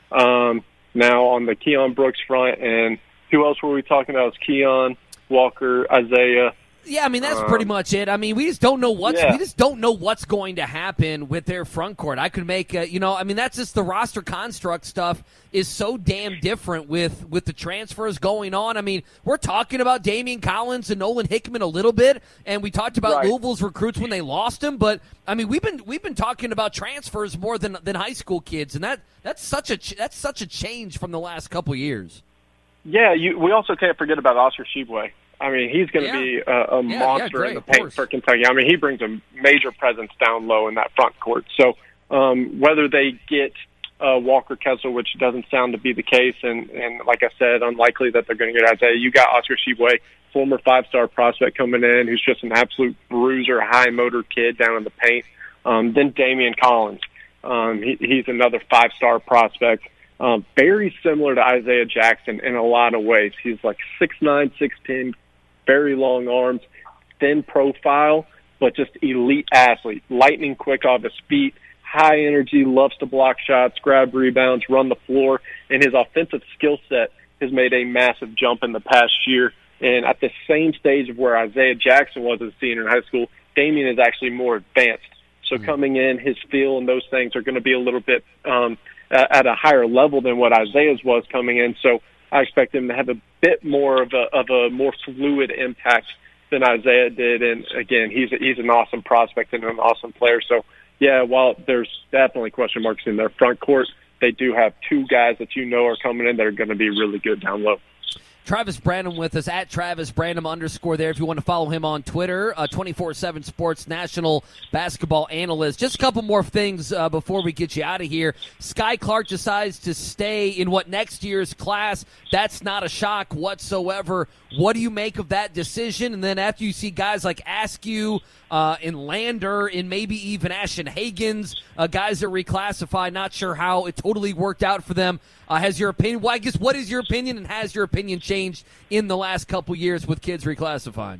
Um, now on the Keon Brooks front, and who else were we talking about? It was Keon, Walker, Isaiah. Yeah, I mean that's um, pretty much it. I mean, we just don't know what's yeah. we just don't know what's going to happen with their front court. I could make a, you know, I mean that's just the roster construct stuff is so damn different with with the transfers going on. I mean, we're talking about Damian Collins and Nolan Hickman a little bit, and we talked about right. Louisville's recruits when they lost him, but I mean, we've been we've been talking about transfers more than than high school kids, and that that's such a that's such a change from the last couple years. Yeah, you, we also can't forget about Oscar Tshiebwe. I mean, he's going to yeah. be a, a yeah, monster yeah, great, in the paint course. for Kentucky. I mean, he brings a major presence down low in that front court. So um, whether they get uh, Walker Kessler, which doesn't sound to be the case, and, and like I said, unlikely that they're going to get Isaiah. You got Oscar Tshiebwe, former five-star prospect coming in, who's just an absolute bruiser, high-motor kid down in the paint. Um, then Damian Collins. Um, he, he's another five-star prospect. Um, very similar to Isaiah Jackson in a lot of ways. He's like six nine, six ten, very long arms, thin profile, but just elite athlete. Lightning quick off his feet, high energy, loves to block shots, grab rebounds, run the floor, and his offensive skill set has made a massive jump in the past year. And at the same stage of where Isaiah Jackson was as a senior in high school, Damian is actually more advanced. So mm-hmm. coming in, his feel and those things are going to be a little bit um, at a higher level than what Isaiah's was coming in. So I expect him to have a bit more of a of a more fluid impact than Isaiah did. And again, he's a, he's an awesome prospect and an awesome player. So yeah, while there's definitely question marks in their front court, they do have two guys that you know are coming in that are going to be really good down low. Travis Branham with us at Travis Branham underscore there if you want to follow him on Twitter, uh, twenty-four seven Sports national basketball analyst. Just a couple more things uh, before we get you out of here. Sky Clark decides to stay in what next year's class. That's not a shock whatsoever. What do you make of that decision? And then after you see guys like Askew uh, and Lander and maybe even Ashton Hagans, uh, guys that reclassify, not sure how it totally worked out for them. Uh, has your opinion, well, I guess, what is your opinion, and has your opinion changed in the last couple years with kids reclassifying?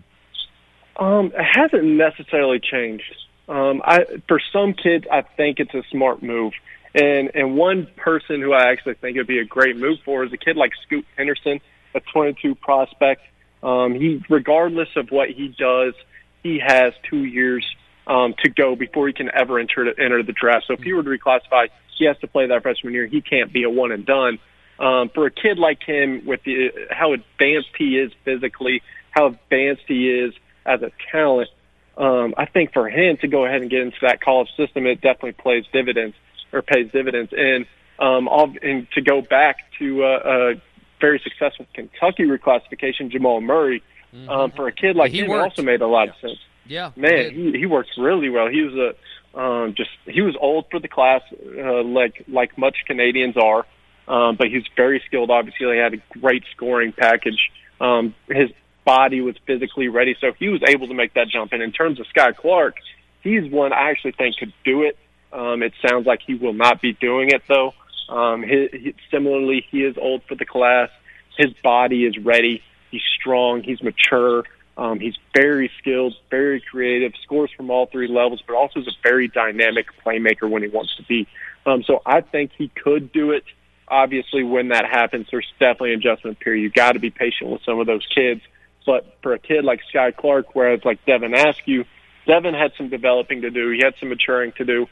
Um, it hasn't necessarily changed. Um, I, for some kids, I think it's a smart move. And and one person who I actually think it would be a great move for is a kid like Scoot Henderson, a twenty-two prospect. Um, he, regardless of what he does, he has two years um, to go before he can ever enter enter the draft. So if he were to reclassify, he has to play that freshman year. He can't be a one and done. Um, for a kid like him, with the, how advanced he is physically, how advanced he is as a talent. Um, I think for him to go ahead and get into that college system, it definitely plays dividends or pays dividends. And, um, all, and to go back to uh, a very successful Kentucky reclassification, Jamal Murray, mm-hmm. um, for a kid like he him, worked. it also made a lot of sense. Yeah, Man, he, he works really well. He was a um, just he was old for the class, uh, like like much Canadians are, um, but he's very skilled. Obviously, he had a great scoring package. Um, his body was physically ready, so he was able to make that jump. And in terms of Sky Clark, he's one I actually think could do it. Um, it sounds like he will not be doing it, though. Um, he, he, similarly, he is old for the class. His body is ready. He's strong. He's mature. Um, he's very skilled, very creative, scores from all three levels, but also is a very dynamic playmaker when he wants to be. Um, so I think he could do it. Obviously, when that happens, there's definitely an adjustment period. You've got to be patient with some of those kids. But for a kid like Sky Clark, whereas like Devin Askew, Devin had some developing to do. He had some maturing to do.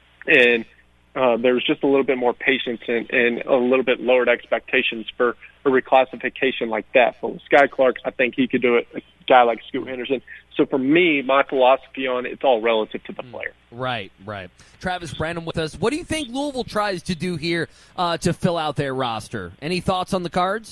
And uh, there was just a little bit more patience and, and a little bit lowered expectations for a reclassification like that. But with Sky Clark, I think he could do it, a guy like Scoot Henderson. So for me, my philosophy on it, it's all relative to the player. Right, right. Travis Brandon with us. What do you think Louisville tries to do here uh, to fill out their roster? Any thoughts on the Cards?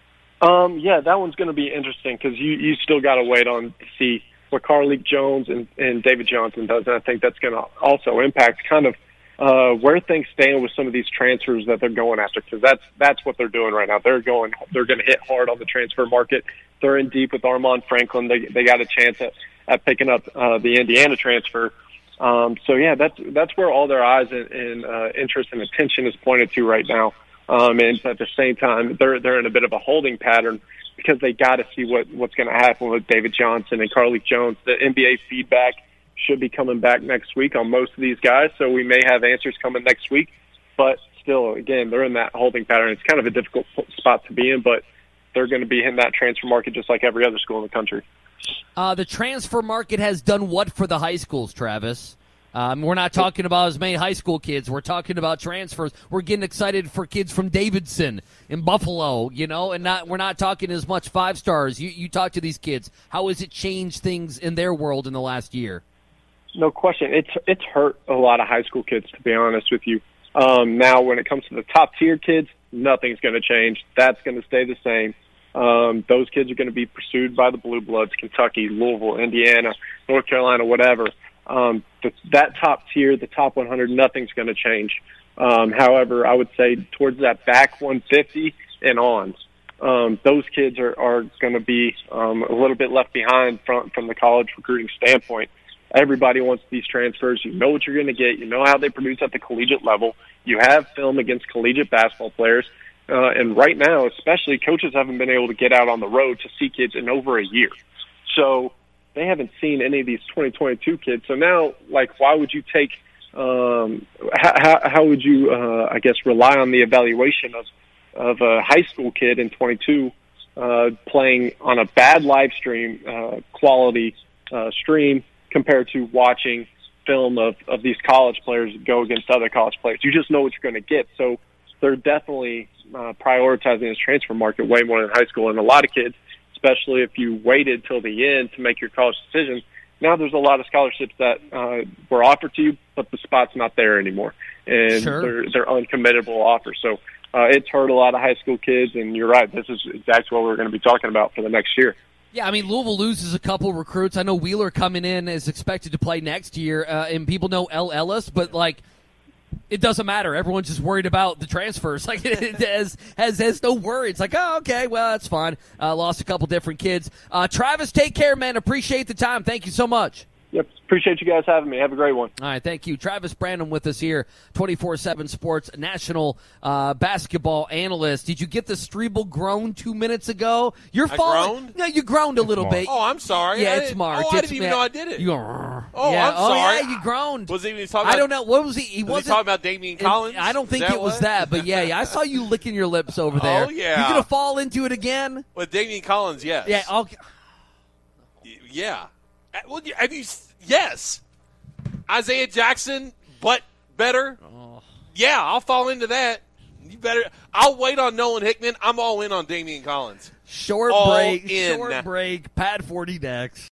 Um, yeah, that one's going to be interesting because you, you still got to wait on to see what Carlik Jones and, and David Johnson does, and I think that's going to also impact kind of uh, where things stand with some of these transfers that they're going after, because that's that's what they're doing right now. They're going they're going to hit hard on the transfer market. They're in deep with Armand Franklin. They they got a chance at, at picking up uh, the Indiana transfer. Um, so yeah, that's that's where all their eyes and, and uh, interest and attention is pointed to right now. Um, and at the same time, they're they're in a bit of a holding pattern because they got to see what, what's going to happen with David Johnson and Carlik Jones. The N B A feedback should be coming back next week on most of these guys, so we may have answers coming next week. But still, again, they're in that holding pattern. It's kind of a difficult spot to be in, but they're going to be in that transfer market just like every other school in the country. Uh, the transfer market has done what for the high schools, Travis? Um, we're not talking about as many high school kids. We're talking about transfers. We're getting excited for kids from Davidson in Buffalo, you know, and not we're not talking as much five stars. You you talk to these kids. How has it changed things in their world in the last year? No question. It's it's hurt a lot of high school kids, to be honest with you. Um, now, when it comes to the top tier kids, nothing's going to change. That's going to stay the same. Um, those kids are going to be pursued by the Blue Bloods, Kentucky, Louisville, Indiana, North Carolina, whatever. Um, the, that top tier, the top one hundred, nothing's going to change. Um, however, I would say towards that back one fifty and on, um, those kids are, are going to be um, a little bit left behind from, from the college recruiting standpoint. Everybody wants these transfers. You know what you're going to get. You know how they produce at the collegiate level. You have film against collegiate basketball players. Uh, and right now, especially, coaches haven't been able to get out on the road to see kids in over a year. So they haven't seen any of these twenty twenty-two kids. So now, like, why would you take um, – how, how would you, uh, I guess, rely on the evaluation of, of a high school kid in twenty-two uh, playing on a bad live stream uh, quality uh, stream compared to watching film of, of these college players go against other college players? You just know what you're going to get. So they're definitely uh, prioritizing this transfer market way more than high school. And a lot of kids, especially if you waited till the end to make your college decision, now there's a lot of scholarships that uh, were offered to you, but the spot's not there anymore. And Sure. they're, they're uncommittable offers. So uh, it's hurt a lot of high school kids, and you're right, this is exactly what we're going to be talking about for the next year. Yeah, I mean, Louisville loses a couple recruits. I know Wheeler coming in is expected to play next year, uh, and people know L. Ellis, but, like, it doesn't matter. Everyone's just worried about the transfers. Like, it has, has, has no worry. It's like, oh, okay, well, that's fine. Uh, lost a couple different kids. Uh, Travis, take care, man. Appreciate the time. Thank you so much. Yep, appreciate you guys having me. Have a great one. All right, thank you. Travis Brandon with us here, twenty-four seven Sports national uh, basketball analyst. Did you get the Strebel groan two minutes ago? You're I falling. groaned? No, you groaned a little Mark. bit. Oh, I'm sorry. Yeah, I it's didn't- Mark. Oh, I It's- didn't even yeah, know I did it. You go, Oh, yeah. I'm Oh, sorry. yeah, you groaned. Was he even talking I about? don't know. What was he? He Was wasn't he talking about Damian it- Collins? I don't Is think that it was what? that, but yeah, yeah, I saw you licking your lips over there. Oh, yeah. You gonna fall into it again? With Damian Collins, yes. Yeah. Okay. Yeah. Uh, Well, you- have you? s- Yes. Isaiah Jackson, but better. Oh. Yeah, I'll fall into that. You better. I'll wait on Nolan Hickman. I'm all in on Damian Collins. Short All break. in. Short break. Pad forty next.